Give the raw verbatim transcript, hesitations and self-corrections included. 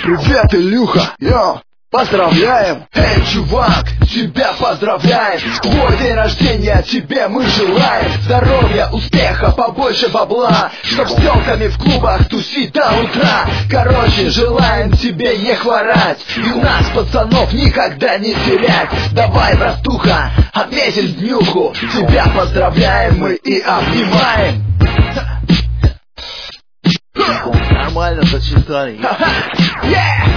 Привет, Илюха! Йо! Поздравляем! Эй, чувак, тебя поздравляем! Твой день рождения тебе мы желаем! Здоровья, успеха, побольше бабла, чтоб с тёлками в клубах тусить до утра. Короче, желаем тебе не хворать и у нас, пацанов, никогда не терять. Давай, братуха, отметим днюху, тебя поздравляем мы и обнимаем. Нормально зачитали. Yeah!